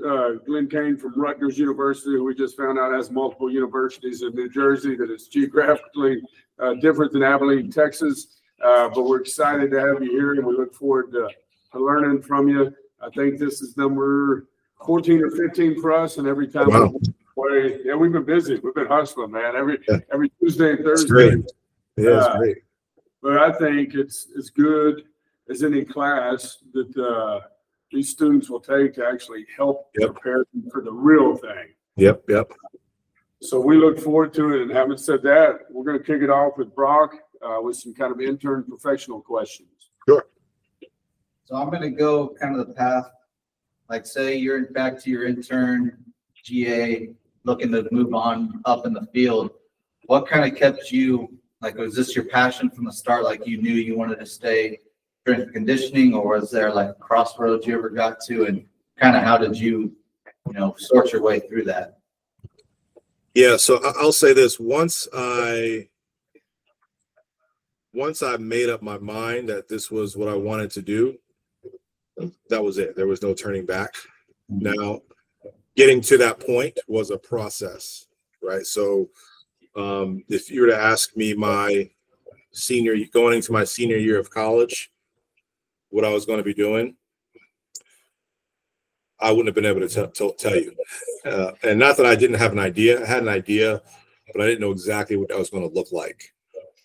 Glenn Kane from Rutgers University, who we just found out has multiple universities in New Jersey that is geographically different than Abilene, Texas. But we're excited to have you here, and we look forward to learning from you. I think this is number 14 or 15 for us, and every time we've been busy. We've been hustling, man. Every Tuesday and Thursday. It's great. Yeah, it's great. But I think it's as good as any class that these students will take to actually help prepare them for the real thing. Yep. So we look forward to it. And having said that, we're going to kick it off with Brock with some kind of intern professional questions. Sure. So I'm going to go kind of the path, like say you're back to your intern GA, looking to move on up in the field. What kind of kept you, like, was this your passion from the start? Like you knew you wanted to stay strength and conditioning, or was there like crossroads you ever got to, and kind of how did you sort your way through that? Yeah, so I'll say this: once I made up my mind that this was what I wanted to do, that was it. There was no turning back. Now, getting to that point was a process, right? So, if you were to ask me going into my senior year of college, what I was going to be doing, I wouldn't have been able to tell you. And not that I didn't have an idea. I had an idea, but I didn't know exactly what that was going to look like.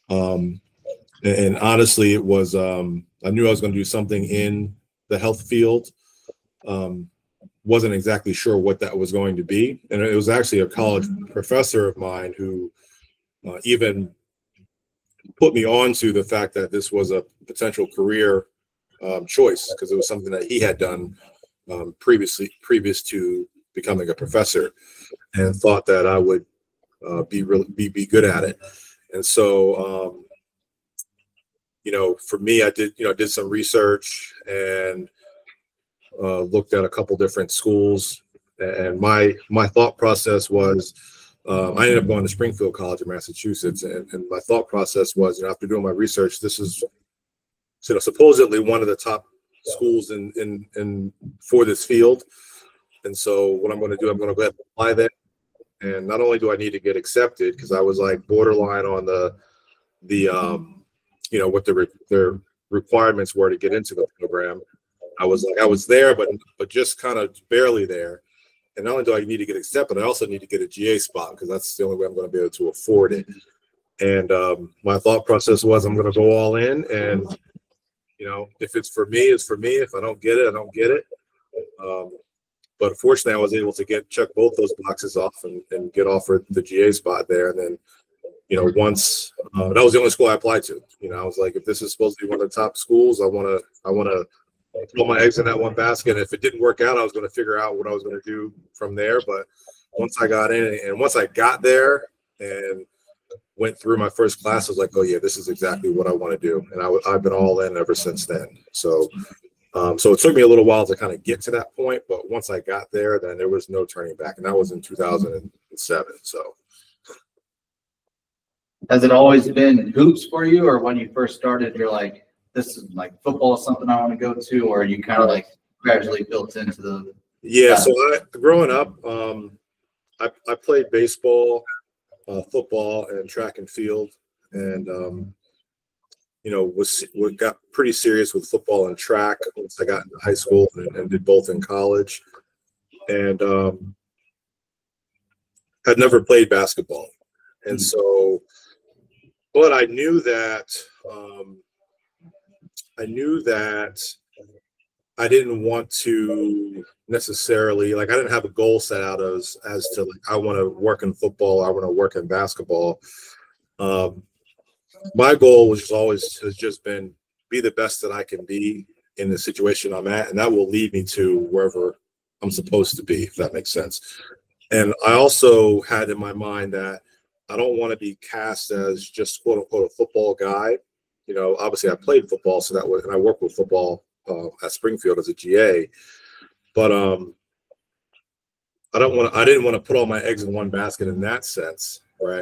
And honestly, it was, I knew I was going to do something in the health field. Wasn't exactly sure what that was going to be. And it was actually a college professor of mine who even put me on to the fact that this was a potential career choice, because it was something that he had done previous to becoming a professor, and thought that I would be good at it. And so, for me, I did some research and looked at a couple different schools. And my thought process was, I ended up going to Springfield College in Massachusetts, and my thought process was, after doing my research, this is supposedly one of the top schools in for this field. And so what I'm going to do, I'm going to go ahead and apply there. And not only do I need to get accepted, because I was like borderline on the what their requirements were to get into the program. I was there, but just kind of barely there. And not only do I need to get accepted, I also need to get a GA spot, because that's the only way I'm going to be able to afford it. And my thought process was, I'm going to go all in, and if it's for me, it's for me. If I don't get it, I don't get it. But fortunately, I was able to check both those boxes off and get offered the GA spot there. And then, once that was the only school I applied to. I was like, if this is supposed to be one of the top schools, I want to throw my eggs in that one basket. And if it didn't work out, I was going to figure out what I was going to do from there. But once I got in, and once I got there and went through my first class, I was like, oh yeah, this is exactly what I want to do. And I've been all in ever since then. So it took me a little while to kind of get to that point, but once I got there, then there was no turning back. And that was in 2007. So. Has it always been hoops for you, or when you first started, you're like, this is like football is something I want to go to, or you kind of like gradually built into the? Yeah. So growing up, I played baseball, football, and track and field, and got pretty serious with football and track once I got into high school, and did both in college, and had never played basketball, and so, but I knew that I didn't want to necessarily, like, I didn't have a goal set out as to like, I want to work in football, I want to work in basketball. My goal has just been be the best that I can be in the situation I'm at, and that will lead me to wherever I'm supposed to be, if that makes sense. And I also had in my mind that I don't want to be cast as just quote unquote a football guy. Obviously I played football, so that was, and I worked with football at Springfield as a GA, but I didn't want to put all my eggs in one basket in that sense, right?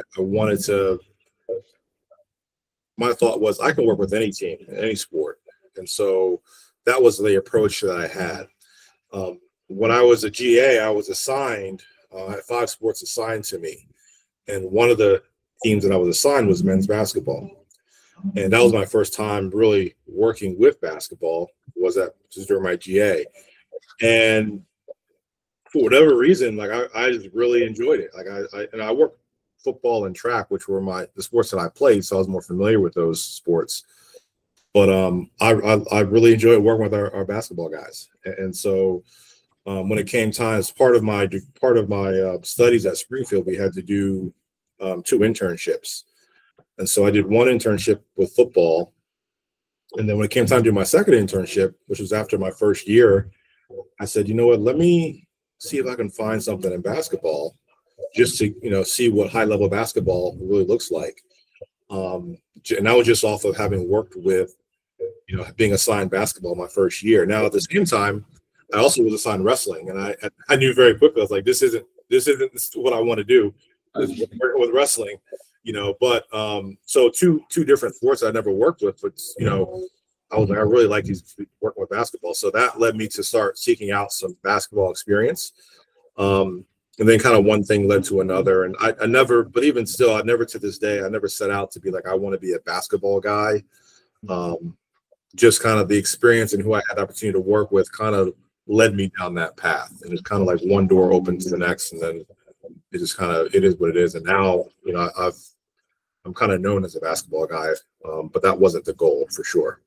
My thought was I can work with any team, any sport. And so that was the approach that I had. when I was a GA, I was assigned, I had 5 sports assigned to me. And one of the teams that I was assigned was men's basketball. And that was my first time really working with basketball, was during my GA. And for whatever reason, like I just really enjoyed it. Like I worked football and track, which were the sports that I played, so I was more familiar with those sports. But I really enjoyed working with our basketball guys. And so when it came time, as part of my studies at Springfield, we had to do 2 internships. And so I did 1 internship with football. And then when it came time to do my second internship, which was after my first year, I said, you know what, let me see if I can find something in basketball just to, see what high level basketball really looks like. And that was just off of having worked with, being assigned basketball my first year. Now, at the same time, I also was assigned wrestling, and I knew very quickly, I was like, this isn't what I want to do with wrestling, but so two different sports I never worked with, but, I was like, I really like working with basketball. So that led me to start seeking out some basketball experience. And then kind of one thing led to another. And I never, but even still, I never to this day, I never set out to be like, I want to be a basketball guy. Just kind of the experience and who I had the opportunity to work with kind of led me down that path. And it's kind of like one door opened to the next. And then it just it is what it is. And now, I'm kind of known as a basketball guy, but that wasn't the goal for sure.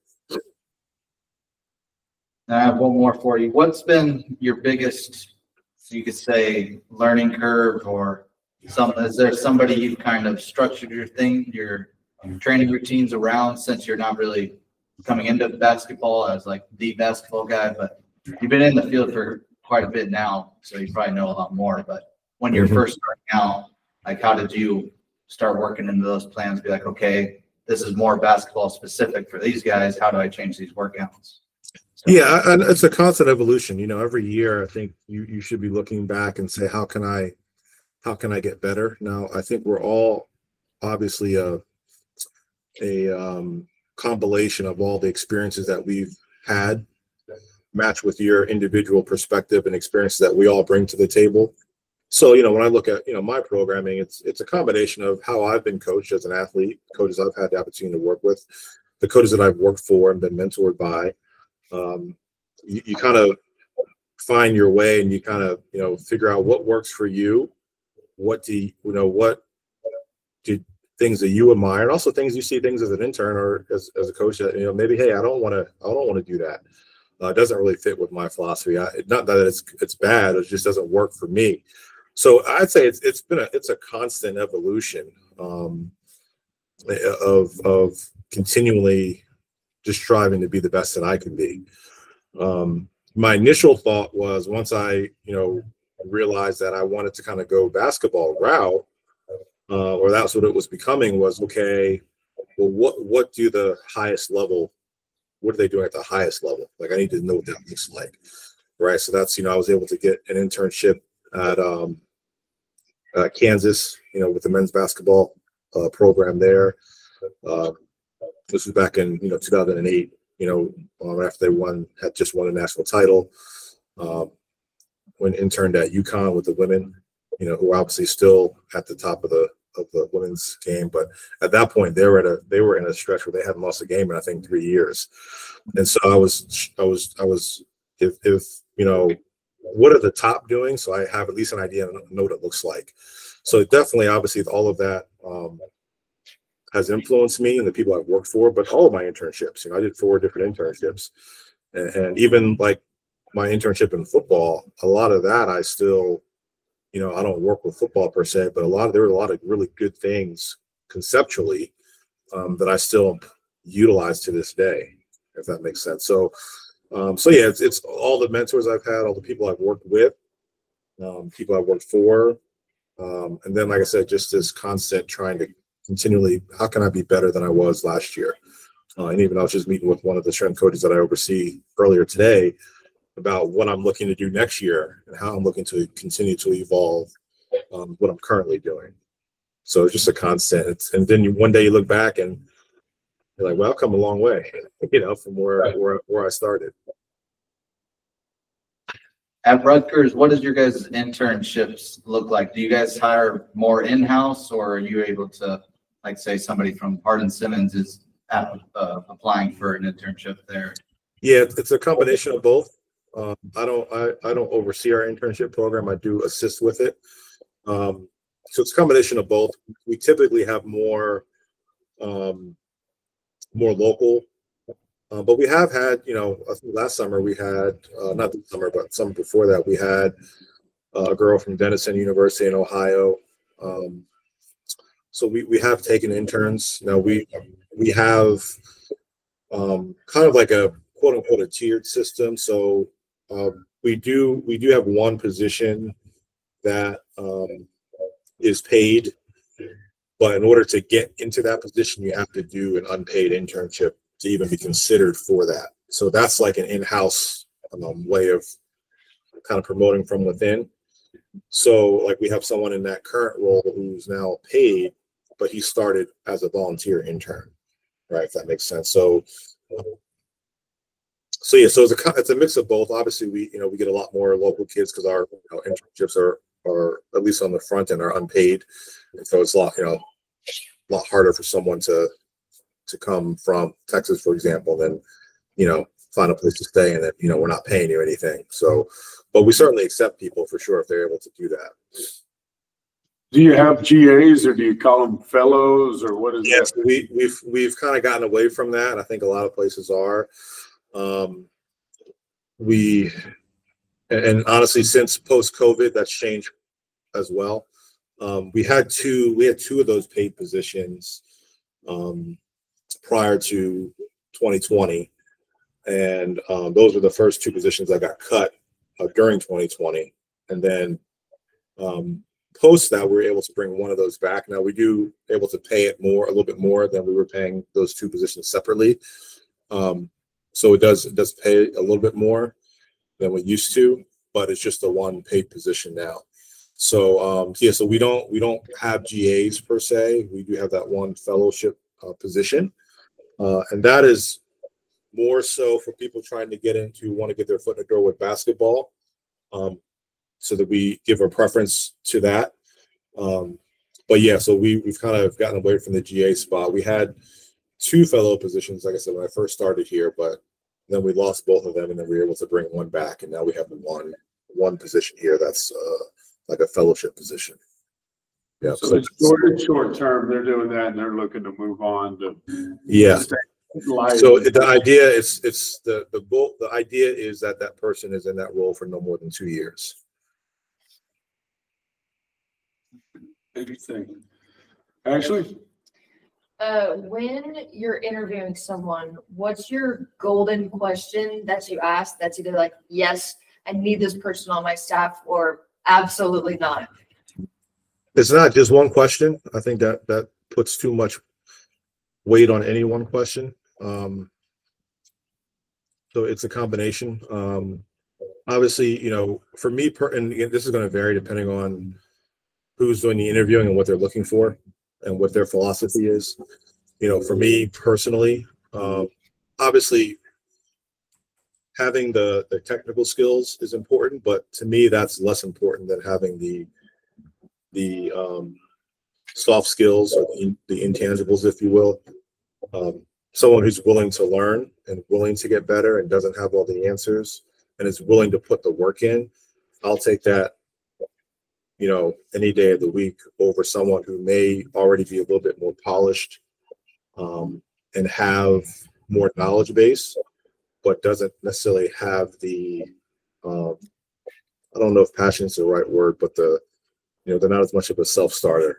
I have one more for you. What's been your biggest, you could say, learning curve, or is there somebody you've kind of structured your training routines around, since you're not really coming into basketball as like the basketball guy, but you've been in the field for quite a bit now, so you probably know a lot more. But when you're first starting out, like, how did you start working into those plans? Be like, okay, this is more basketball specific for these guys. How do I change these workouts? Yeah, and it's a constant evolution. Every year I think you should be looking back and say, how can I get better? Now, I think we're all obviously a compilation of all the experiences that we've had, matched with your individual perspective and experiences that we all bring to the table. So, when I look at, my programming, it's a combination of how I've been coached as an athlete, coaches I've had the opportunity to work with, the coaches that I've worked for and been mentored by. You kind of find your way, and you kind of, figure out what works for you. What do things that you admire, and also things you see things as an intern or as a coach that, maybe, hey, I don't want to do that. It doesn't really fit with my philosophy. Not that it's bad, it just doesn't work for me. So I'd say it's a constant evolution of continually just striving to be the best that I can be. My initial thought was, once I, realized that I wanted to kind of go basketball route, or that's what it was becoming, was, okay, well, what do the highest level, what are they doing at the highest level? Like, I need to know what that looks like. Right. So that's, I was able to get an internship at Kansas, with the men's basketball program there. This was back in 2008. After they had just won a national title. When interned at UConn with the women, who are obviously still at the top of the women's game, but at that point they were in a stretch where they hadn't lost a game in, I think, 3 years. And so I was if what are the top doing, so I have at least an idea and know what it looks like. So definitely, obviously, all of that has influenced me and the people I've worked for, but all of my internships, I did 4 different internships, and even like my internship in football, a lot of that I still, I don't work with football per se, but there were a lot of really good things conceptually that I still utilize to this day, if that makes sense. So yeah, it's all the mentors I've had, all the people I've worked with, people I've worked for, and then, like I said, just this constant trying to continually, how can I be better than I was last year? And even I was just meeting with one of the strength coaches that I oversee earlier today about what I'm looking to do next year and how I'm looking to continue to evolve what I'm currently doing. So it's just a constant. And then one day you look back and you're like, well, I've come a long way, from where I started. At Rutgers, what does your guys' internships look like? Do you guys hire more in-house, or are you able to, like, say somebody from Hardin Simmons is applying for an internship there? Yeah, it's a combination of both. I don't oversee our internship program. I do assist with it. So it's a combination of both. We typically have more local, but we have had, I think last summer we had, not this summer, but summer before that, we had a girl from Denison University in Ohio. So we have taken interns. Now we have kind of like a quote unquote a tiered system. So we do have one position that is paid, but in order to get into that position, you have to do an unpaid internship to even be considered for that. So that's like an in-house way of kind of promoting from within. So like we have someone in that current role who's now paid, but he started as a volunteer intern, right? If that makes sense. So yeah, so it's a mix of both. Obviously, we get a lot more local kids because our internships are at least on the front end are unpaid, and so it's a lot harder for someone to come from Texas, for example, than find a place to stay and then we're not paying you anything. So, but we certainly accept people for sure if they're able to do that. Do you have GAs or do you call them fellows or what is Yes, that? we've kind of gotten away from that. I think a lot of places are. And honestly, since post-COVID, that's changed as well. We had two of those paid positions prior to 2020, and those were the first two positions that got cut during 2020. And then post that, we were able to bring one of those back. Now we do able to pay it a little bit more than we were paying those two positions separately. So it does pay a little bit more than we used to, but it's just the one paid position now. So so we don't have GAs per se. We do have that one fellowship position, and that is more so for people trying to want to get their foot in the door with basketball. So that we give a preference to that. But yeah, so we've kind of gotten away from the GA spot. We had two fellow positions, like I said, when I first started here, but then we lost both of them, and then we were able to bring one back, and now we have one position here that's like a fellowship position. Yeah. So it's short term, they're doing that and they're looking to move on to life. So the idea is the goal. The idea is that person is in that role for no more than 2 years. Interesting. Ashley? When you're interviewing someone, what's your golden question that you ask that's either like, yes, I need this person on my staff, or absolutely not? It's not just one question. I think that puts too much weight on any one question. So it's a combination. Obviously, for me, and again, this is going to vary depending on who's doing the interviewing and what they're looking for and what their philosophy is. For me personally, obviously having the technical skills is important, but to me that's less important than having the soft skills or the intangibles, if you will. Someone who's willing to learn and willing to get better and doesn't have all the answers and is willing to put the work in. I'll take that any day of the week over someone who may already be a little bit more polished and have more knowledge base, but doesn't necessarily have the, I don't know if passion is the right word, but they're not as much of a self-starter.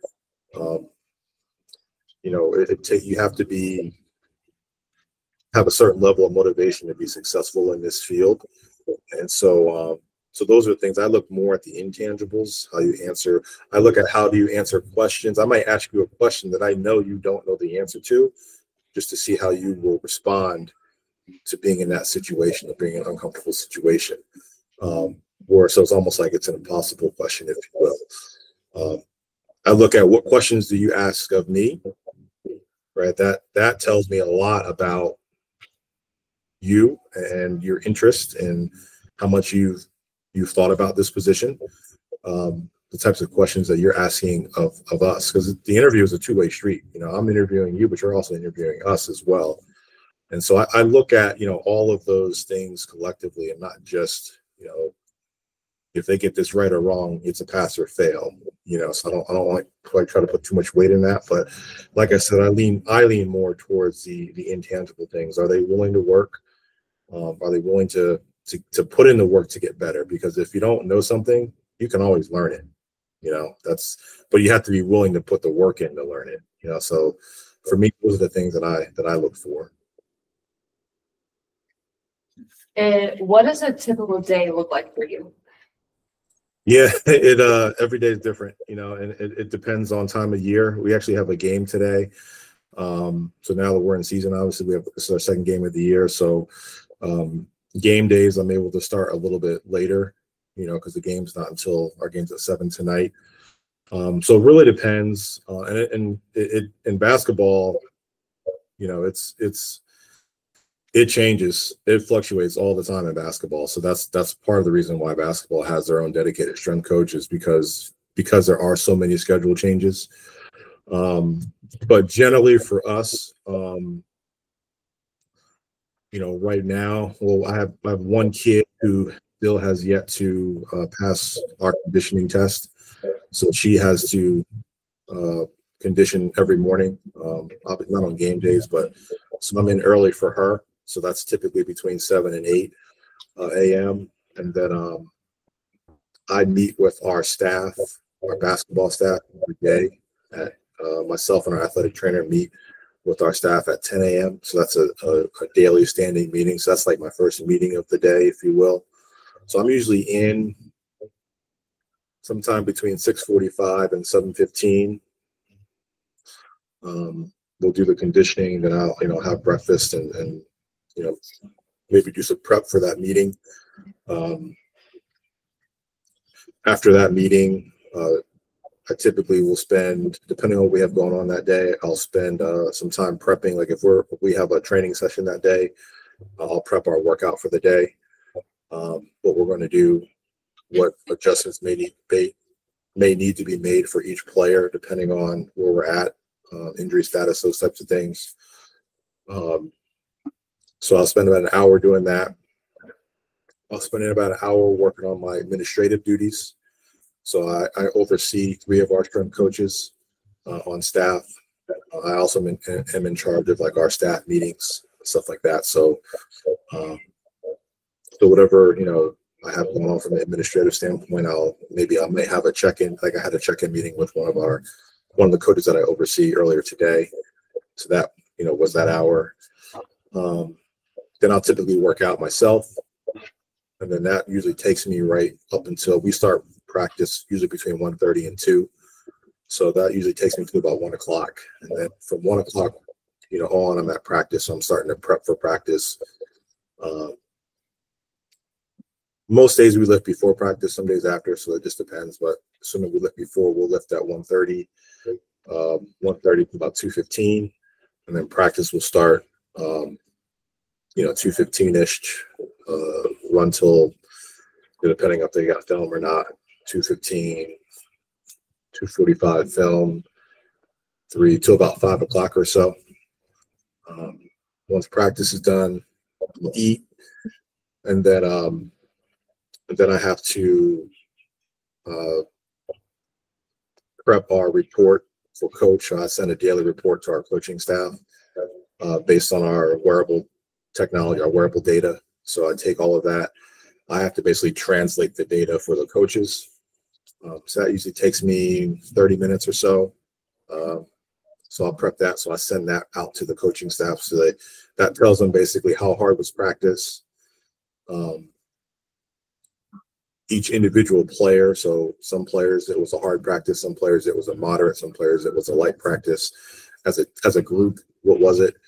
You have to have a certain level of motivation to be successful in this field. And so those are things I look more at, the intangibles, how you answer. I look at how do you answer questions. I might ask you a question that I know you don't know the answer to, just to see how you will respond to being in that situation, or being in an uncomfortable situation. So it's almost like it's an impossible question, if you will. I look at what questions do you ask of me, right? That tells me a lot about you and your interest and how much you've you've thought about this position, the types of questions that you're asking of us, because the interview is a two-way street. You know, I'm interviewing you, but you're also interviewing us as well. And so I look at, you know, all of those things collectively, and not just, you know, if they get this right or wrong, it's a pass or fail. You know, so I don't like to try to put too much weight in that. But like I said, I lean more towards the intangible things. Are they willing to work? Are they willing to put in the work to get better? Because if you don't know something, you can always learn it. You know, but you have to be willing to put the work in to learn it. You know, so for me, those are the things that I look for. And what does a typical day look like for you? Yeah, every day is different, you know, and it depends on time of year. We actually have a game today. So now that we're in season, obviously this is our second game of the year. So game days, I'm able to start a little bit later, you know, because the game's not until our game's at 7 tonight. So it really depends. And in basketball, you know, it changes. It fluctuates all the time in basketball. So that's part of the reason why basketball has their own dedicated strength coaches, because there are so many schedule changes. But generally for us, you know, right now, well, I have one kid who still has yet to pass our conditioning test. So she has to condition every morning, not on game days, but so I'm in early for her. So that's typically between 7 and 8 a.m. And then I meet with our staff, our basketball staff every day. Myself and our athletic trainer meet with our staff at 10 a.m. So that's a daily standing meeting. So that's like my first meeting of the day, if you will. So I'm usually in sometime between 6:45 and 7:15. We'll do the conditioning, then I'll, you know, have breakfast and you know, maybe do some prep for that meeting. After that meeting, I typically will spend, depending on what we have going on that day, I'll spend some time prepping. Like if we have a training session that day, I'll prep our workout for the day. What we're going to do, what adjustments may need to be made for each player, depending on where we're at, injury status, those types of things. So I'll spend about an hour doing that. I'll spend about an hour working on my administrative duties. So I oversee 3 of our strength coaches on staff. I also am in charge of like our staff meetings, stuff like that. So whatever, you know, I have going on from an administrative standpoint, I may have a check-in. Like I had a check-in meeting with one of the coaches that I oversee earlier today. So that, you know, was that hour. Then I'll typically work out myself. And then that usually takes me right up until we start practice, usually between 1:30 and 2. So that usually takes me to about 1 o'clock. And then from 1 o'clock, you know, on, I'm at practice. So I'm starting to prep for practice. Most days we lift before practice, some days after. So it just depends. But assuming we lift before, we'll lift at 1:30, 1:30 to about 2:15. And then practice will start, you know, 2:15-ish, run till, depending if they got film or not, 2:15, 2:45 film, 3 till about 5 o'clock or so. Once practice is done, we'll eat, and then I have to prep our report for coach. I send a daily report to our coaching staff based on our wearable technology, our wearable data. So I take all of that. I have to basically translate the data for the coaches. So that usually takes me 30 minutes or so. So I'll prep that. So I send that out to the coaching staff. So that tells them basically how hard was practice. Each individual player. So some players, it was a hard practice. Some players, it was a moderate. Some players, it was a light practice. As a group, what was it?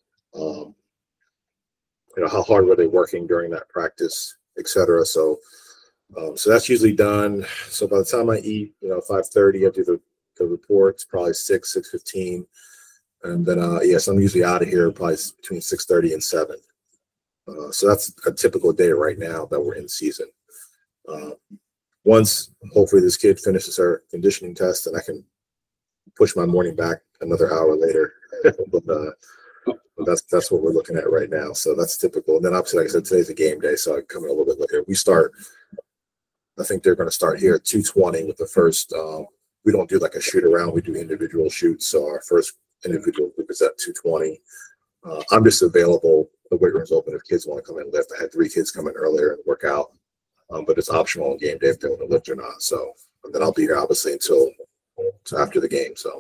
You know, how hard were they working during that practice, et cetera. So that's usually done. So by the time I eat, you know, 5:30, I do the reports, probably 6:15. And then, yes, I'm usually out of here probably between 6:30 and 7. So that's a typical day right now that we're in season. Once hopefully this kid finishes her conditioning test, and I can push my morning back another hour later. But that's what we're looking at right now. So that's typical. And then obviously, like I said, today's a game day, so I come in a little bit later. I think they're going to start here at 2:20 with the first. We don't do like a shoot around. We do individual shoots. So our first individual group is at 2:20. I'm just available. The weight room's open if kids want to come in and lift. I had 3 kids come in earlier and work out, but it's optional on game day if they want to lift or not. So, and then I'll be here obviously until after the game. So.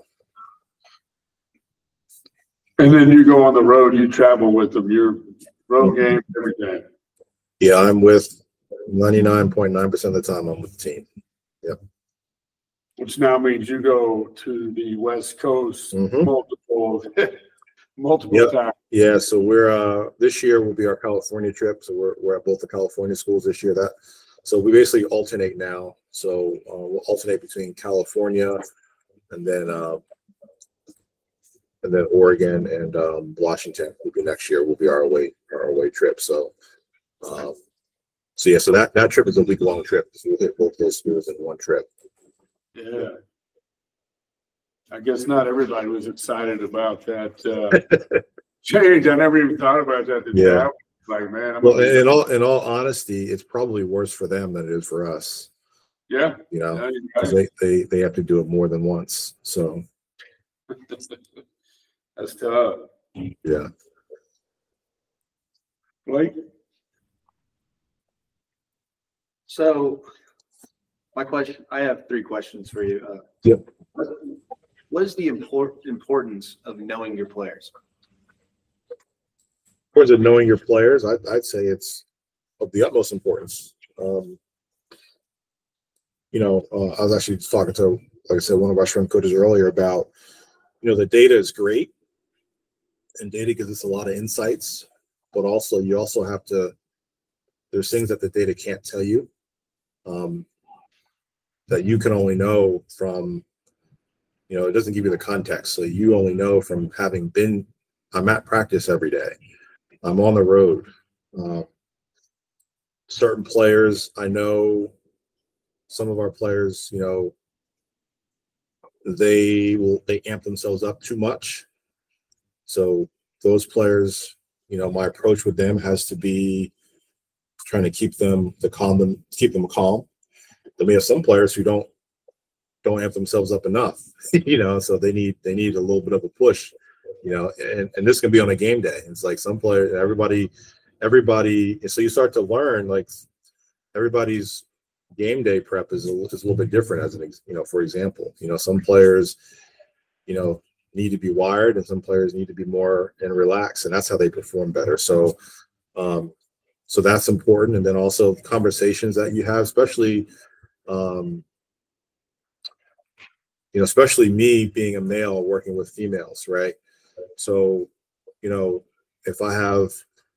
And then you go on the road, you travel with them, your road game, everything. Yeah, I'm with 99.9% of the time. I'm with the team. Yep. Which now means you go to the West Coast Mhm. multiple Yep. times. Yeah, so we're this year will be our California trip. So we're at both the California schools this year. So we basically alternate now. So we'll alternate between California and then Oregon and Washington will be next year. Will be our away trip. So so that trip is a week-long trip. So we'll hit both those schools in one trip. Yeah. I guess not everybody was excited about that change. I never even thought about that. Yeah. Like, man. Well, in all honesty, it's probably worse for them than it is for us. Yeah. You know, Yeah, you're because right. they have to do it more than once. So That's tough. yeah. Blake? So I have 3 questions for you. Yep. What is the importance of knowing your players? In terms of knowing your players, I'd say it's of the utmost importance. I was actually talking to, like I said, one of our strength coaches earlier about, the data is great and data gives us a lot of insights, but also you also have to, there's things that the data can't tell you that you can only know from, it doesn't give you the context. So you only know from having been, I'm at practice every day. I'm on the road. Certain players, I know some of our players, they amp themselves up too much. So those players, my approach with them has to be trying to keep them calm. Then we have some players who don't amp themselves up enough, so they need a little bit of a push, and this can be on a game day. It's like some players, everybody, so you start to learn like everybody's game day prep is a little bit different for example, some players, need to be wired and some players need to be more and relaxed, and that's how they perform better. So that's important. And then also conversations that you have, especially, especially me being a male working with females, right? So, if I have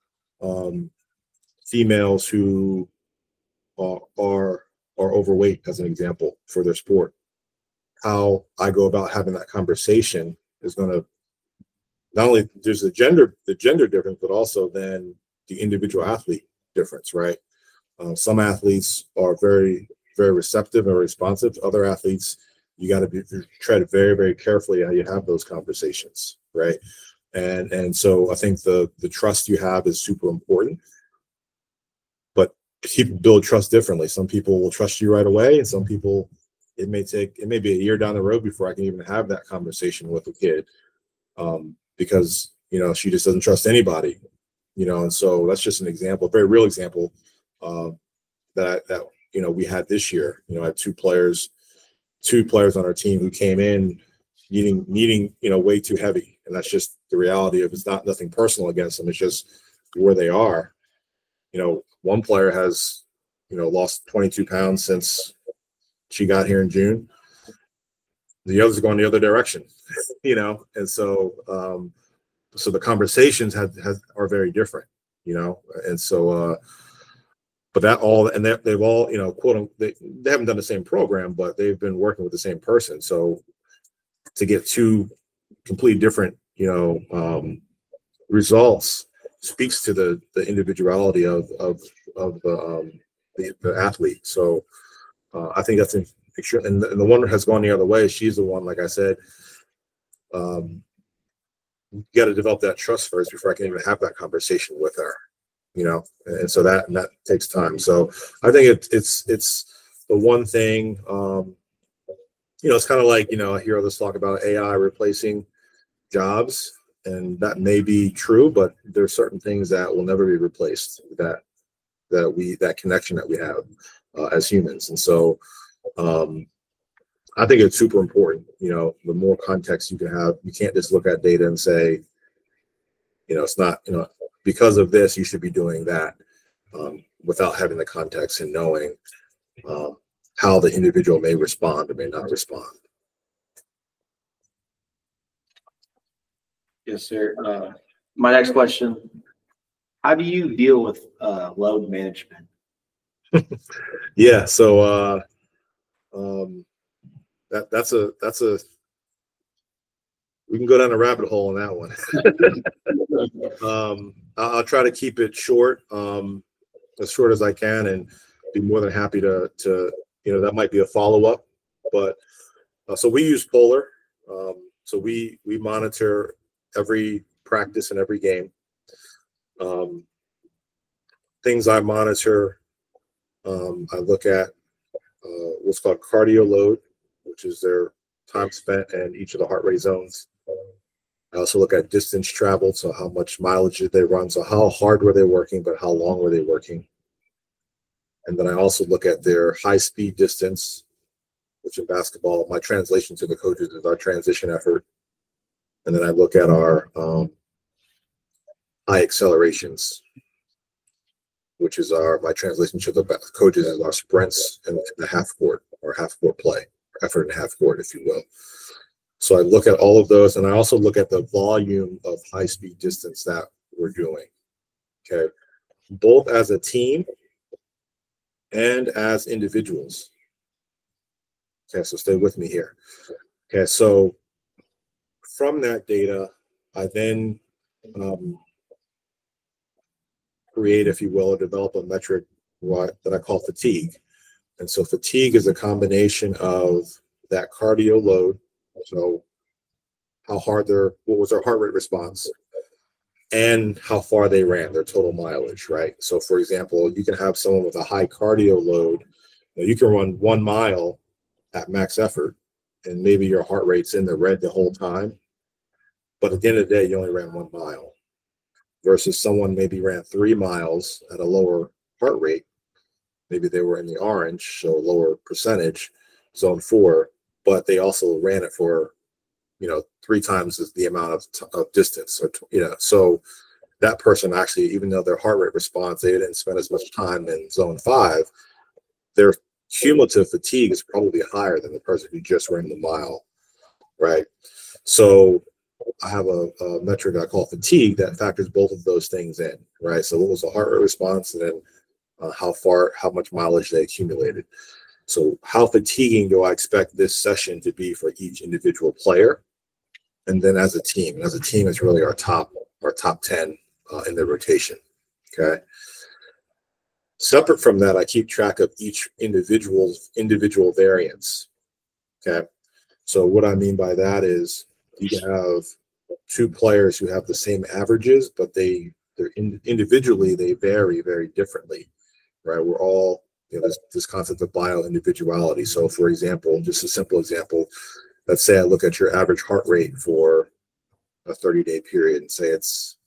females who are overweight, as an example, for their sport, how I go about having that conversation is going to not only there's the gender difference, but also then the individual athlete difference, right? Some athletes are very, very receptive and responsive. Other athletes, you got to tread very, very carefully how you have those conversations, right? And so I think the trust you have is super important. But people build trust differently. Some people will trust you right away, and some people it may be a year down the road before I can even have that conversation with a kid, because she just doesn't trust anybody, and so that's just an example, a very real example that we had this year. I had two players on our team who came in needing way too heavy, and that's just the reality of it's nothing personal against them. It's just where they are. One player has lost 22 pounds since she got here in June. The others are going the other direction, and so so the conversations are very different, and so but they've all quote they haven't done the same program, but they've been working with the same person. So to get two completely different results speaks to the individuality of the athlete. So I think that's and the one that has gone the other way. She's the one, like I said, you got to develop that trust first before I can even have that conversation with her, and so that takes time. So I think it's the one thing, it's kind of like, I hear others talk about AI replacing jobs, and that may be true, but there's certain things that will never be replaced, that connection that we have as humans. And so I think it's super important, the more context you can have. You can't just look at data and say, it's not, because of this, you should be doing that, without having the context and knowing how the individual may respond or may not respond. Yes, sir. My next question, how do you deal with load management? Yeah. So that's a we can go down a rabbit hole on that one. I'll try to keep it short, as short as I can, and be more than happy to that might be a follow-up. But so we use Polar. So we monitor every practice and every game. Things I monitor, I look at what's called cardio load, which is their time spent in each of the heart rate zones. I also look at distance traveled, so how much mileage did they run, so how hard were they working, but how long were they working. And then I also look at their high speed distance, which in basketball, my translation to the coaches is our transition effort. And then I look at our high accelerations, which is my translation to the coaches is our sprints and the half court or half court play, effort and half court, if you will. So I look at all of those, and I also look at the volume of high speed distance that we're doing. Okay, both as a team and as individuals. Okay, so stay with me here. Okay, so from that data, I then create, if you will, or develop a metric that I call fatigue. And so fatigue is a combination of that cardio load, so what was their heart rate response, and how far they ran, their total mileage, right? So for example, you can have someone with a high cardio load, you can run 1 mile at max effort, and maybe your heart rate's in the red the whole time, but at the end of the day, you only ran 1 mile, versus someone maybe ran 3 miles at a lower heart rate. Maybe they were in the orange, so lower percentage, zone 4, but they also ran it for, 3 times the amount of distance, or so that person actually, even though their heart rate response, they didn't spend as much time in zone 5, their cumulative fatigue is probably higher than the person who just ran the mile, right? So I have a metric I call fatigue that factors both of those things in, right? So what was the heart rate response, and then how much mileage they accumulated. So how fatiguing do I expect this session to be for each individual player? And then as a team, it's really our top 10 in the rotation. Okay. Separate from that, I keep track of each individual variance. Okay. So what I mean by that is you can have 2 players who have the same averages, but individually they vary very differently, right? We're all, this concept of bio-individuality. So for example, just a simple example, let's say I look at your average heart rate for a 30-day period and say it's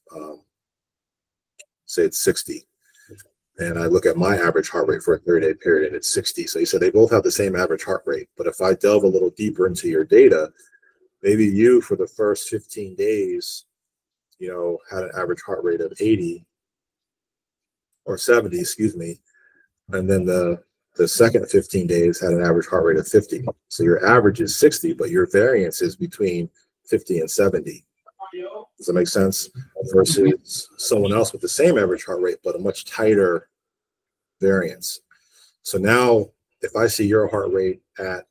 60. And I look at my average heart rate for a 30-day period and it's 60. So you said they both have the same average heart rate. But if I delve a little deeper into your data, maybe you for the first 15 days, had an average heart rate of 80 or 70, excuse me. And then the second 15 days had an average heart rate of 50. So your average is 60, but your variance is between 50 and 70. Does that make sense? Versus someone else with the same average heart rate, but a much tighter variance. So now if I see your heart rate at,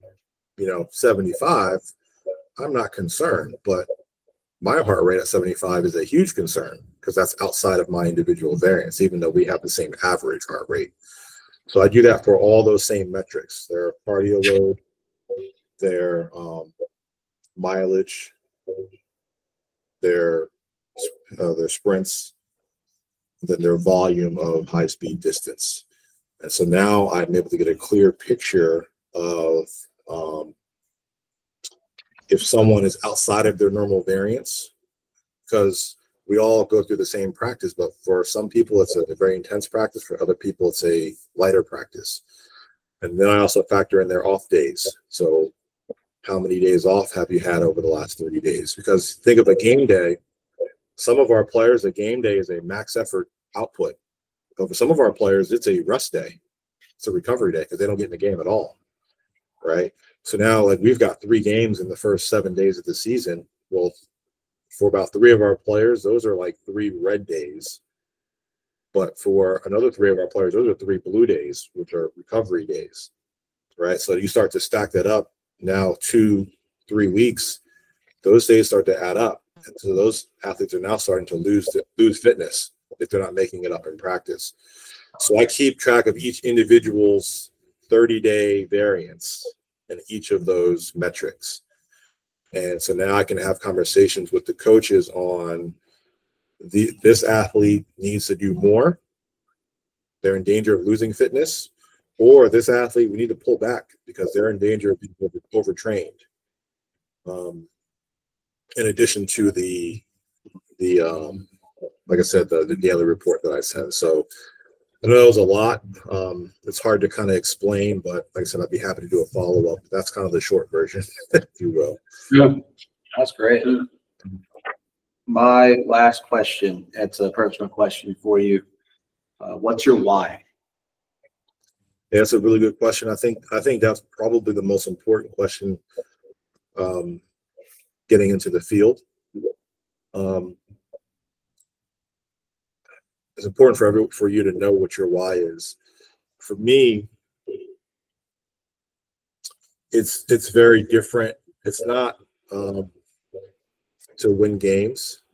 75, I'm not concerned, but my heart rate at 75 is a huge concern because that's outside of my individual variance, even though we have the same average heart rate. So I do that for all those same metrics: their cardio load, their mileage, their sprints, then their volume of high speed distance. And so now I'm able to get a clear picture of if someone is outside of their normal variance, because we all go through the same practice, but for some people it's a very intense practice, for other people it's a lighter practice. And then I also factor in their off days. So how many days off have you had over the last 30 days? Because think of a game day. Some of our players, a game day is a max effort output. But for some of our players, it's a rest day. It's a recovery day because they don't get in the game at all, right? So now, like, we've got 3 games in the first 7 days of the season. Well, for about 3 of our players, those are like 3 red days. But for another 3 of our players, those are 3 blue days, which are recovery days, right? So you start to stack that up. Now 2-3 weeks, those days start to add up. And so those athletes are now starting to lose fitness if they're not making it up in practice. So I keep track of each individual's 30-day variance in each of those metrics. And so now I can have conversations with the coaches on this athlete needs to do more. They're in danger of losing fitness, or this athlete, we need to pull back because they're in danger of being overtrained. In addition to the like I said, the daily report that I sent. So I know that was a lot. It's hard to kind of explain, but like I said, I'd be happy to do a follow-up. That's kind of the short version, if you will. Yeah. That's great. My last question, it's a personal question for you. What's your why? Yeah, that's a really good question. I think that's probably the most important question getting into the field. It's important for you to know what your why is. For me, it's very different. It's not to win games.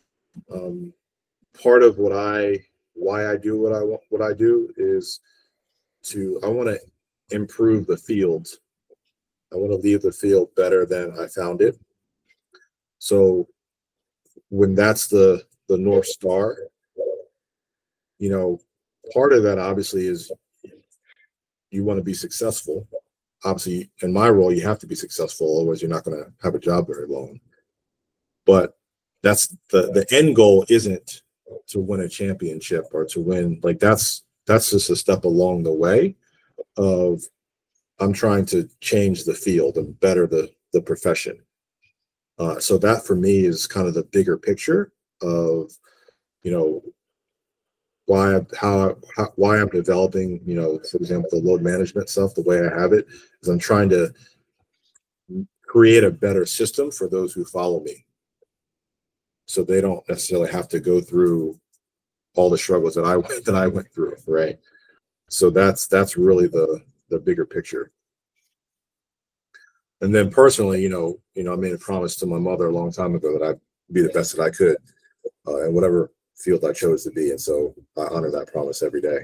Part of why I do what I do is I want to improve the field. I want to leave the field better than I found it. So when that's the North Star, you know, part of that obviously is you want to be successful. Obviously, in my role, you have to be successful, otherwise you're not going to have a job very long. But that's the end goal isn't to win a championship or to win, like that's just a step along the way of I'm trying to change the field and better the profession. So that for me is kind of the bigger picture of, you know, why I'm developing, you know, for example, the load management stuff, the way I have it is I'm trying to create a better system for those who follow me. So they don't necessarily have to go through all the struggles that I went through, right? So that's really the bigger picture. And then personally, you know, I made a promise to my mother a long time ago that I'd be the best that I could in whatever field I chose to be. And so I honor that promise every day.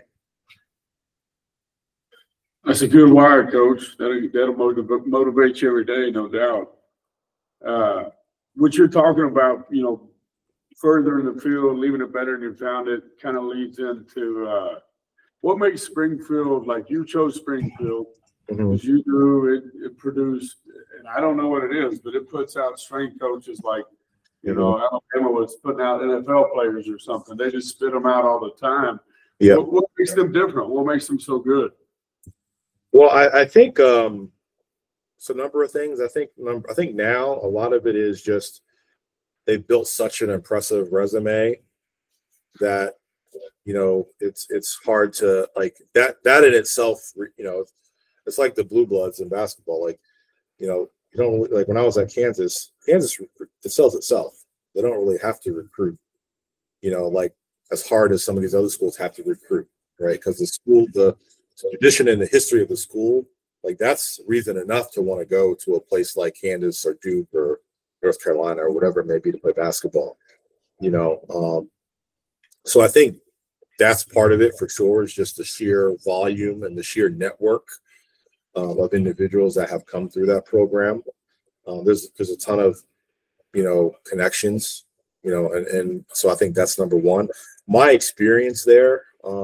That's a good wire, Coach. That'll motivate you every day, no doubt. What you're talking about, you know, further in the field, leaving it better than you found it, kind of leads into what makes Springfield, like you chose Springfield, as you do, it produced, and I don't know what it is, but it puts out strength coaches like, you know, Alabama was putting out NFL players or something. They just spit them out all the time. Yeah. What makes them different? What makes them so good? Well, I think it's a number of things. I think now a lot of it is just they've built such an impressive resume that, you know, it's hard to like that in itself, you know, it's like the Blue Bloods in basketball. Like, you know, you don't like when I was at Kansas, it sells itself. They don't really have to recruit, you know, like as hard as some of these other schools have to recruit, right? Because the tradition and the history of the school, like that's reason enough to want to go to a place like Kansas or Duke or North Carolina or whatever it may be to play basketball, you know. So I think that's part of it for sure, is just the sheer volume and the sheer network of individuals that have come through that program. There's a ton of, connections, and so I think that's number one. My experience there,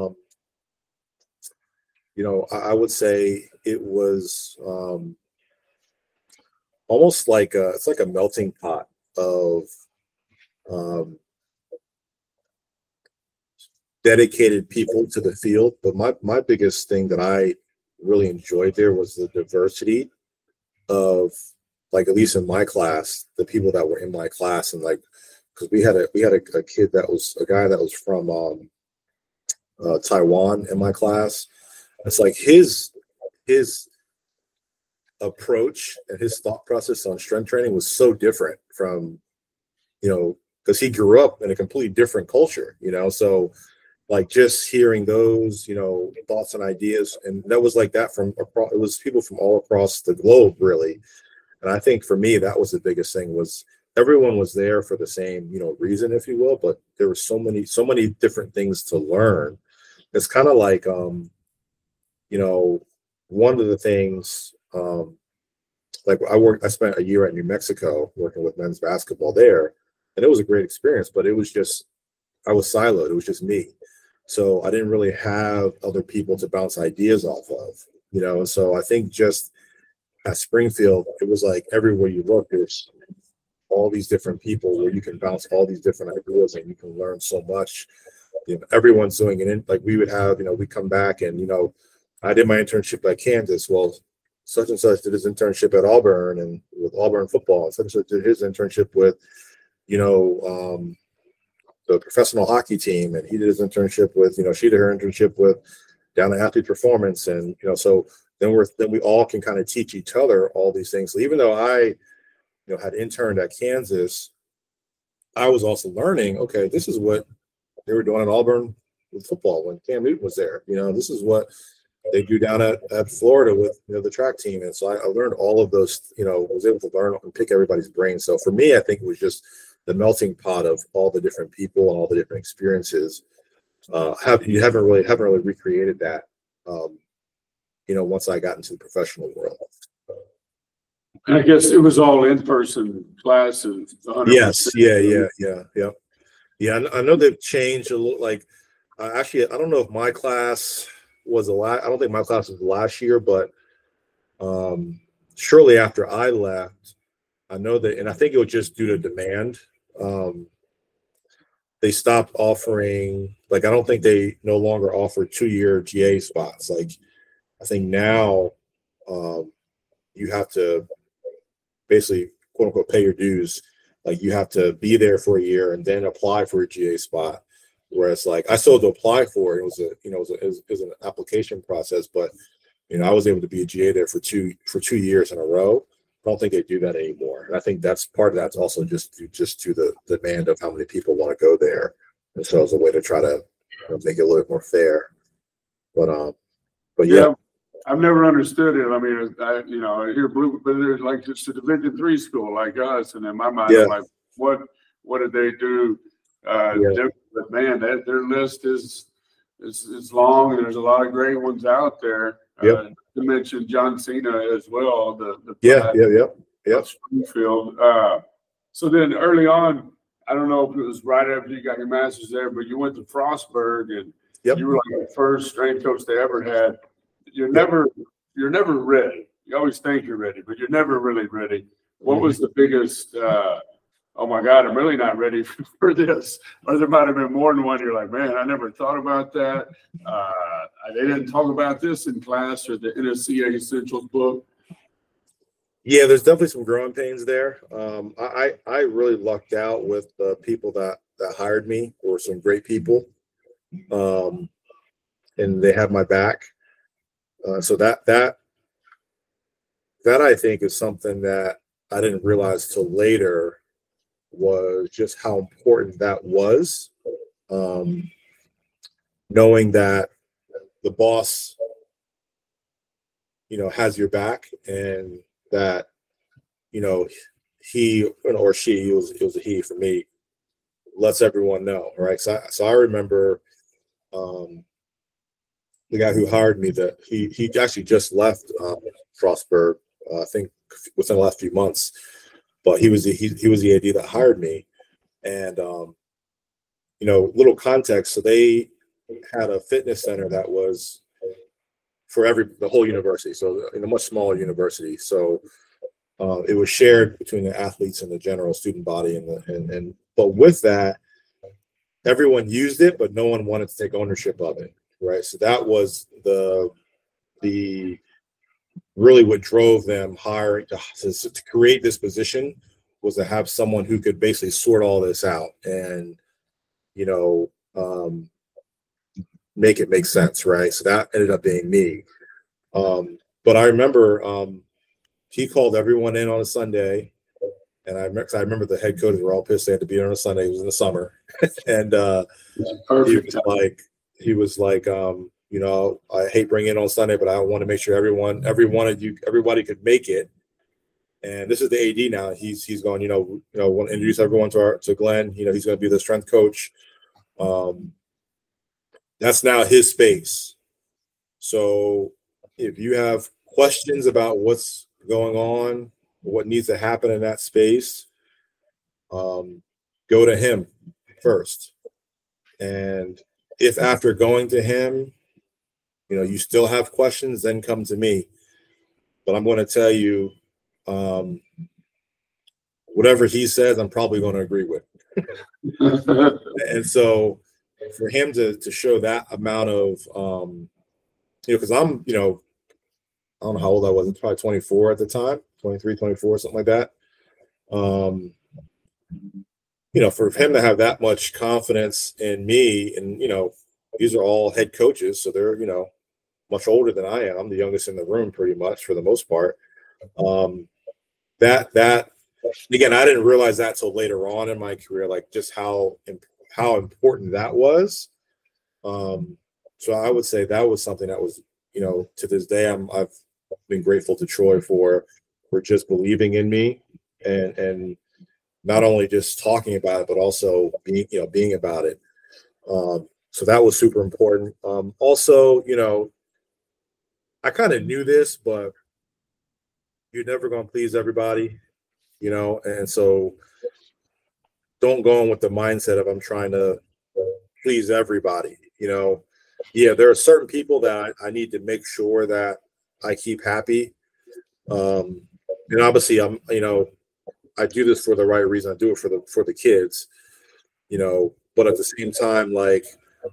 I would say it was almost like it's like a melting pot of dedicated people to the field. But my biggest thing that I really enjoyed there was the diversity of, like, at least in my class, the people that were in my class, and like, because we had a kid that was a guy that was from Taiwan in my class. It's like his approach and his thought process on strength training was so different from, because he grew up in a completely different culture, so like just hearing those, thoughts and ideas, and that was like that from across, it was people from all across the globe, really. And I think for me, that was the biggest thing, was everyone was there for the same, reason, if you will, but there were so many different things to learn. It's kind of like, one of the things, like I spent a year at New Mexico working with men's basketball there, and it was a great experience, but it was just, I was siloed. It was just me. So I didn't really have other people to bounce ideas off of, and so I think just at Springfield, it was like everywhere you look, there's all these different people where you can bounce all these different ideas and you can learn so much. Everyone's doing it. Like we would have, we come back and, I did my internship at Kansas. Well, such and such did his internship at Auburn and with Auburn football, and such and such did his internship with, the professional hockey team, and he did his internship with, she did her internship with Down to Athlete Performance, and so then we all can kind of teach each other all these things. So even though I, had interned at Kansas, I was also learning, okay, this is what they were doing at Auburn with football when Cam Newton was there. This is what they do down at Florida with, the track team. And so I learned all of those, was able to learn and pick everybody's brain. So for me, I think it was just the melting pot of all the different people and all the different experiences. You haven't really recreated that, once I got into the professional world. And I guess it was all in-person classes. 100%. Yes. Yeah. I know they've changed a little. Like, actually, I don't know if my class was I don't think my class was last year, but shortly after I left, I know that, and I think it was just due to demand. They stopped offering, like, I don't think they no longer offer 2-year GA spots. Like, I think now you have to basically, quote unquote, pay your dues. Like, you have to be there for a year and then apply for a GA spot. Whereas, like, I still had to apply for it. It was an application process, but I was able to be a GA there for 2 years in a row. I don't think they do that anymore. And I think that's part of that's also just to the demand of how many people want to go there. And so it's a way to try to make it a little bit more fair. But yeah. I've never understood it. I mean, I hear blue, but there's like just a Division III school like us, and in my mind, I'm like, what did they do? Different? But man, their list is long, and there's a lot of great ones out there. Yep. To mention John Cena as well. Yeah. Springfield. So then early on, I don't know if it was right after you got your master's there, but you went to Frostburg, and you were like the first strength coach they ever had. You're never ready. You always think you're ready, but you're never really ready. What was the biggest, oh my God, I'm really not ready for this? Or there might have been more than one. You're like, man, I never thought about that. They didn't talk about this in class or the NSCA Essentials book. Yeah, there's definitely some growing pains there. I really lucked out with the people that hired me, were some great people. And they had my back. So that I think is something that I didn't realize till later, was just how important that was. Knowing that the boss, has your back, and that, he or she, it was a he for me, lets everyone know. Right. So I remember, the guy who hired me, that he actually just left Frostburg, I think within the last few months, but he was the AD that hired me. And little context, so they had a fitness center that was for the whole university, so in a much smaller university. So it was shared between the athletes and the general student body, but with that, everyone used it, but no one wanted to take ownership of it, right? So that was the really what drove them hiring to create this position, was to have someone who could basically sort all this out and make it make sense, right? So that ended up being me. But I remember he called everyone in on a Sunday, and I remember the head coaches were all pissed they had to be on a Sunday. It was in the summer, and he was like, I hate bringing it on Sunday, but I want to make sure everybody could make it. And this is the AD now. He's going, want to introduce everyone to Glenn. He's going to be the strength coach. That's now his space. So if you have questions about what's going on, what needs to happen in that space, go to him first. And if after going to him, you still have questions, then come to me. But I'm going to tell you, whatever he says, I'm probably going to agree with. And so for him to show that amount of, because I'm, I don't know how old I was, probably 24 at the time, 23, 24, something like that. For him to have that much confidence in me, and, these are all head coaches, so they're, much older than I am. I'm the youngest in the room pretty much for the most part. That again, I didn't realize that till later on in my career, like just how important that was. So I would say that was something that was, to this day, I've been grateful to Troy for just believing in me and not only just talking about it, but also being about it. So that was super important. Also, I kind of knew this, but you're never going to please everybody, and so don't go in with the mindset of I'm trying to please everybody. There are certain people that I need to make sure that I keep happy. And obviously I do this for the right reason. I do it for the kids, but at the same time, like,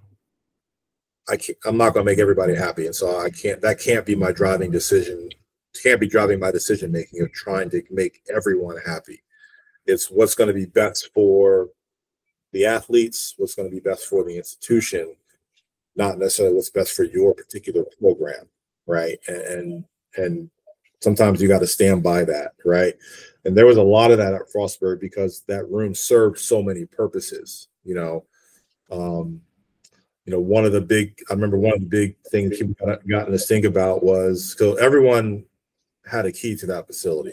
I'm not going to make everybody happy. And so that can't be my driving decision. It can't be driving my decision making of trying to make everyone happy. It's what's going to be best for the athletes, what's going to be best for the institution, not necessarily what's best for your particular program. Right. And sometimes you got to stand by that. Right. And there was a lot of that at Frostburg because that room served so many purposes, one of the big things people got to think about was, so everyone had a key to that facility,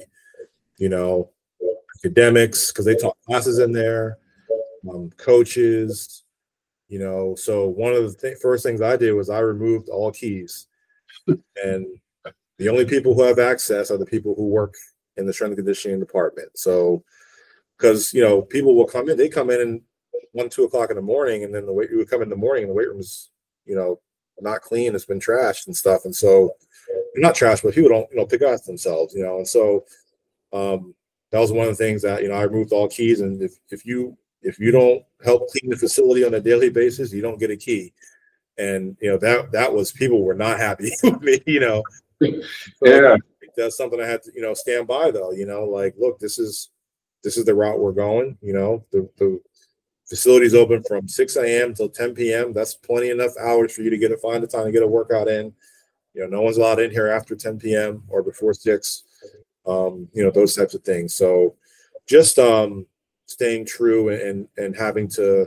academics, because they taught classes in there, coaches, so one of the first things I did was I removed all keys, and the only people who have access are the people who work in the strength and conditioning department. So, because, people will come in, they come in and 1, 2 o'clock in the morning, and then you would come in the morning and the weight room is, not clean. It's been trashed and stuff. And so, not trashed, but people don't, pick out themselves, And so, that was one of the things that, I removed all keys. And if you don't help clean the facility on a daily basis, you don't get a key. And, that was, people were not happy with me, So Yeah. that's something I had to, stand by though, like, look, this is the route we're going, the facility's open from 6 a.m. till 10 p.m. That's plenty enough hours for you to find the time to get a workout in. No one's allowed in here after 10 p.m. or before 6. Those types of things. So just staying true and having to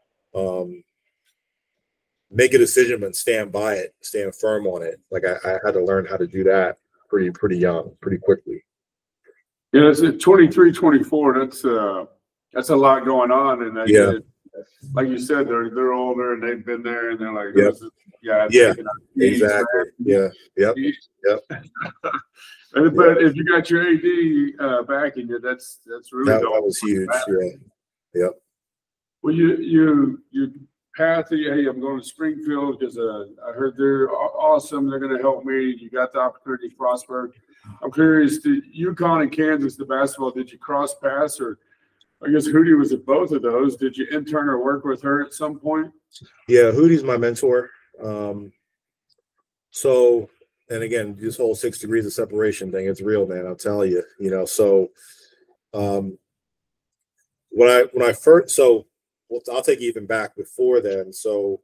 make a decision and stand by it, stand firm on it. Like I had to learn how to do that pretty young, pretty quickly. Yeah, it's at 23, 24. That's a lot going on, and like you said, they're older and they've been there and they're like, Yep. yeah, Yeah, taking our keys, exactly. Yeah. Yep. Yep. But if you got your AD backing you, that's really That the was huge. Yeah. Yep. Well, you Pathy, hey, I'm going to Springfield because I heard they're awesome. They're going to help me. You got the opportunity to prosper. I'm curious, did UConn and Kansas, the basketball, did you cross paths, or I guess Hootie was at both of those? Did you intern or work with her at some point? Yeah, Hootie's my mentor. So, and again, this whole 6 degrees of separation thing, it's real, man. I'll tell you, so, when I first, so I'll take you even back before then. So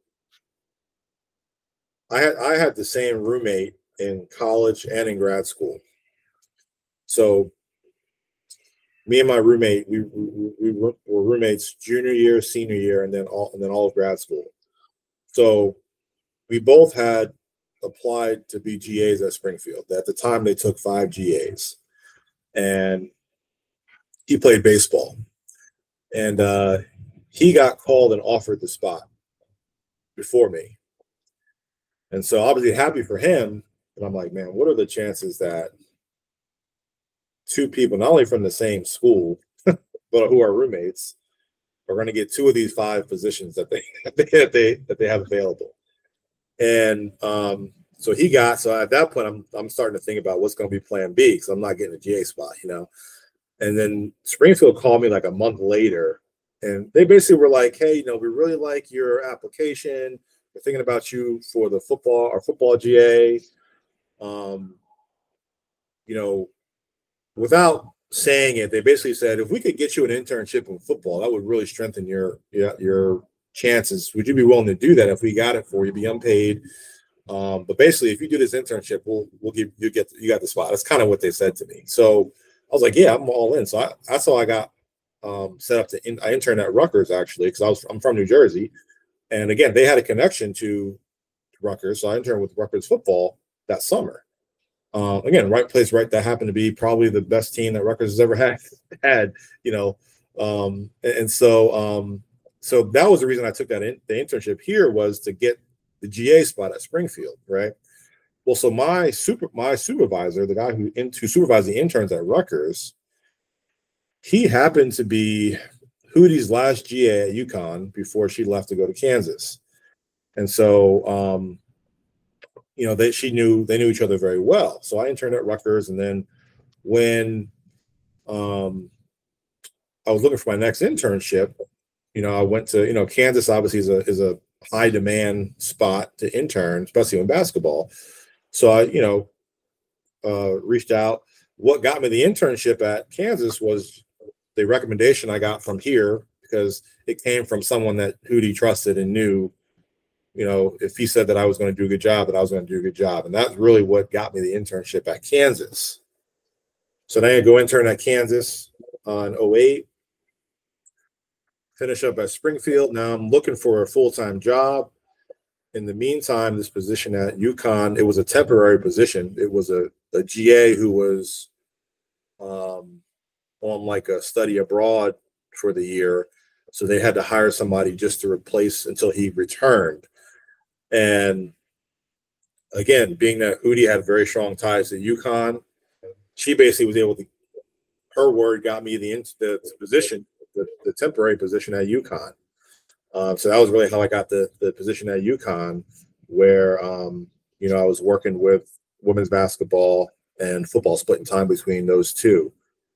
I had the same roommate in college and in grad school. So me and my roommate, we were roommates junior year, senior year, and then all of grad school. So we both had applied to be GAs at Springfield. At the time, they took 5 GAs, and he played baseball, and he got called and offered the spot before me. And so obviously happy for him, but I'm like, man, what are the chances that 2 people, not only from the same school, but who are roommates, are going to get 2 of these 5 positions that they have available? And so at that point, I'm starting to think about what's going to be plan B, because I'm not getting a GA spot, And then Springfield called me like a month later, and they basically were like, hey, we really like your application. We're thinking about you for the football GA. Without saying it, they basically said, if we could get you an internship in football, that would really strengthen your chances. Would you be willing to do that if we got it for you? Be unpaid. But basically, if you do this internship, we'll give you got the spot. That's kind of what they said to me. So I was like, yeah, I'm all in. So that's how I got set up I interned at Rutgers, actually, because I'm from New Jersey. And again, they had a connection to Rutgers. So I interned with Rutgers football that summer. Again, right place, right. That happened to be probably the best team that Rutgers has ever had. So that was the reason I took the internship here, was to get the GA spot at Springfield, right? Well, so my supervisor, the guy who supervised the interns at Rutgers, he happened to be Hootie's last GA at UConn before she left to go to Kansas, and so they knew each other very well. So I interned at Rutgers, and then when I was looking for my next internship, I went to Kansas. Obviously is a high demand spot to intern, especially in basketball. So I reached out. What got me the internship at Kansas was the recommendation I got from here, because it came from someone that Hootie trusted and knew. If he said that I was going to do a good job, that I was going to do a good job. And that's really what got me the internship at Kansas. So then I go intern at Kansas in 2008, finish up at Springfield. Now I'm looking for a full-time job. In the meantime, this position at UConn, it was a temporary position. It was a GA who was on like a study abroad for the year. So they had to hire somebody just to replace until he returned. And again, being that Hootie had very strong ties to UConn, she basically was able to, her word got me the position, the temporary position at UConn. So that was really how I got the position at UConn, where, I was working with women's basketball and football, splitting time between those two.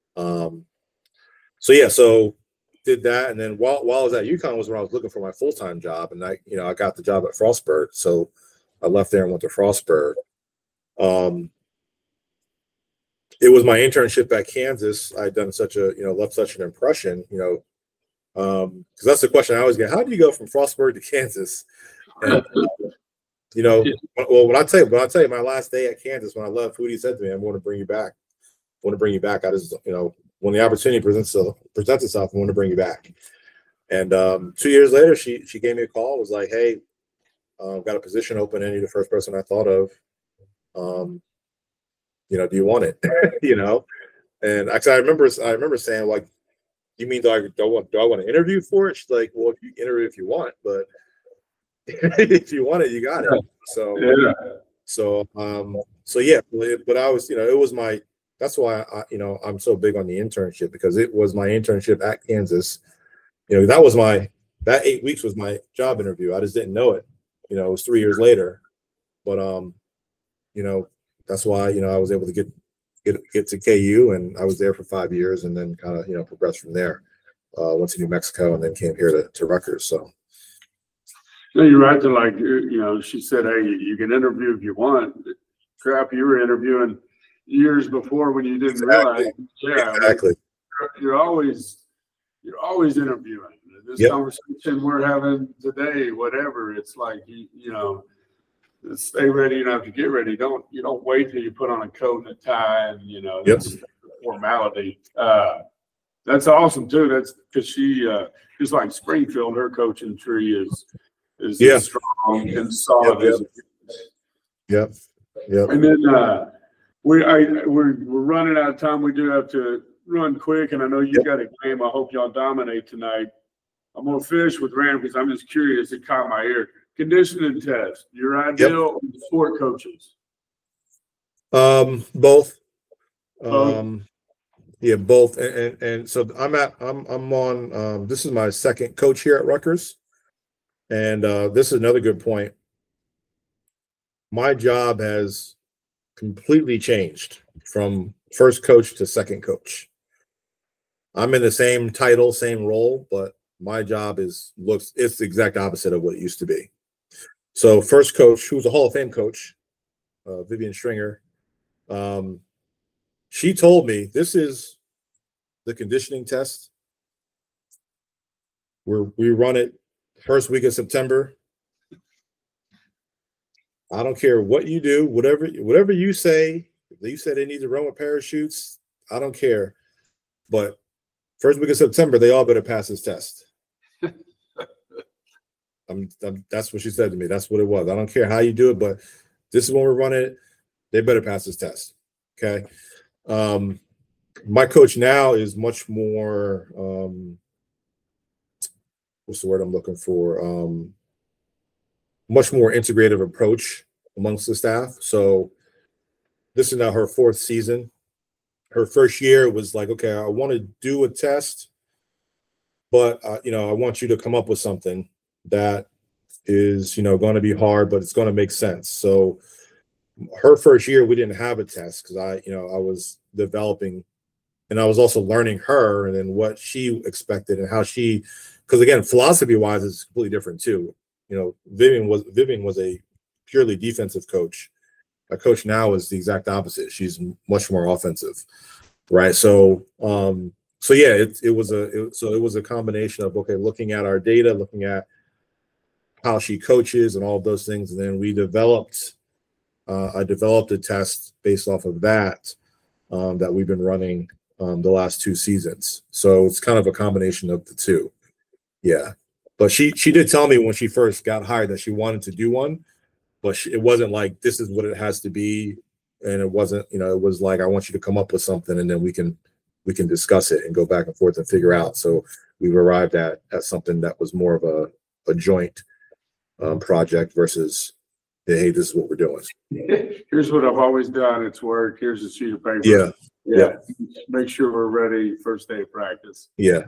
So did that. And then while I was at UConn was when I was looking for my full-time job, and I got the job at Frostburg. So I left there and went to Frostburg. It was my internship at Kansas. I'd done left such an impression, because that's the question I always get. How do you go from Frostburg to Kansas? And, well, when I tell you my last day at Kansas, when I left, Hootie said to me, "I'm going to bring you back. I want to bring you back. I just, when the opportunity presents itself, I want to bring you back." And 2 years later, she gave me a call. Was like, "Hey, I've got a position open, and you're the first person I thought of. Do you want it?" And actually, I remember saying, like, you mean do I want to interview for it? She's like, well, if you interview if you want, but if you want it, you got it. So Yeah. So yeah, but I was, it was that's why I'm so big on the internship, because it was my internship at Kansas. That 8 weeks was my job interview. I just didn't know it. It was 3 years later, but that's why I was able to get to KU, and I was there for 5 years, and then kind of progressed from there. Went to New Mexico, and then came here to Rutgers. So. No, you're right. She said, hey, you can interview if you want. Crap, you were interviewing years before when you didn't realize. Yeah, exactly. You're always interviewing. This conversation we're having today, whatever, it's like, stay ready. You don't have to get ready. You don't wait till you put on a coat and a tie and, that's formality. That's awesome too. That's because she, just like Springfield, her coaching tree is as strong and solid as it is. Yep. And then we're running out of time. We do have to run quick, and I know you got a game. I hope y'all dominate tonight. I'm gonna finish with Rand because I'm just curious. It caught my ear. Conditioning test. Your ideal sport coaches? Both. Yeah, both. And so I'm on. This is my second coach here at Rutgers. And this is another good point. My job has completely changed from first coach to second coach. I'm in the same title, same role, but my job it's the exact opposite of what it used to be. So first coach, who's a Hall of Fame coach, Vivian Stringer, she told me this is the conditioning test. We run it first week of September. I don't care what you do, whatever you say. If you said they need to run with parachutes, I don't care. But first week of September, they all better pass this test. That's what she said to me. That's what it was. I don't care how you do it, but this is when we're running it. They better pass this test. Okay. My coach now is much more. What's the word I'm looking for? Much more integrative approach amongst the staff. So this is now her 4th season. Her first year was like, okay, I want to do a test, but I want you to come up with something that is, going to be hard, but it's going to make sense. So her first year, we didn't have a test because I was developing, and I was also learning her and then what she expected and how she, because again, philosophy wise, it's completely different too. Vivian was a purely defensive coach. My coach now is the exact opposite. She's much more offensive, right? So, it was a combination of looking at our data, looking at how she coaches and all of those things, and then we developed. I developed a test based off of that that we've been running the last 2 seasons. So it's kind of a combination of the two. Yeah. But she did tell me when she first got hired that she wanted to do one, but it wasn't like this is what it has to be, and it wasn't. It was like I want you to come up with something, and then we can discuss it and go back and forth and figure out. So we've arrived at something that was more of a joint project versus hey, this is what we're doing. Here's what I've always done. It's work. Here's a sheet of paper. Yeah. Make sure we're ready first day of practice. Yeah.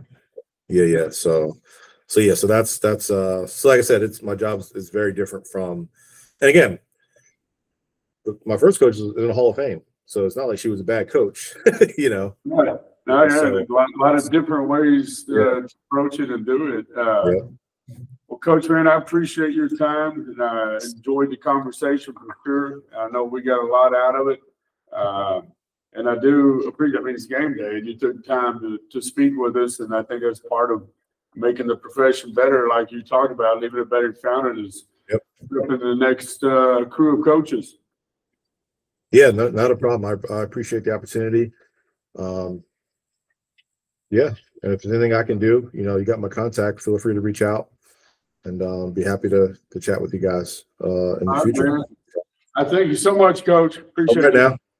So that's so like I said, my job is very different from, and again, my first coach is in the Hall of Fame, so it's not like she was a bad coach, No, there's a lot of different ways to approach it and do it. Well, Coach Rand, I appreciate your time, and I enjoyed the conversation for sure. I know we got a lot out of it, and I do appreciate. I mean, it's game day, and you took time to speak with us, and I think that's part of making the profession better, like you talked about, leaving it better founded is in the next crew of coaches. Yeah, not a problem. I appreciate the opportunity. And if there's anything I can do, you got my contact. Feel free to reach out, and be happy to chat with you guys in the future. Man. I thank you so much, Coach. Appreciate it. Now.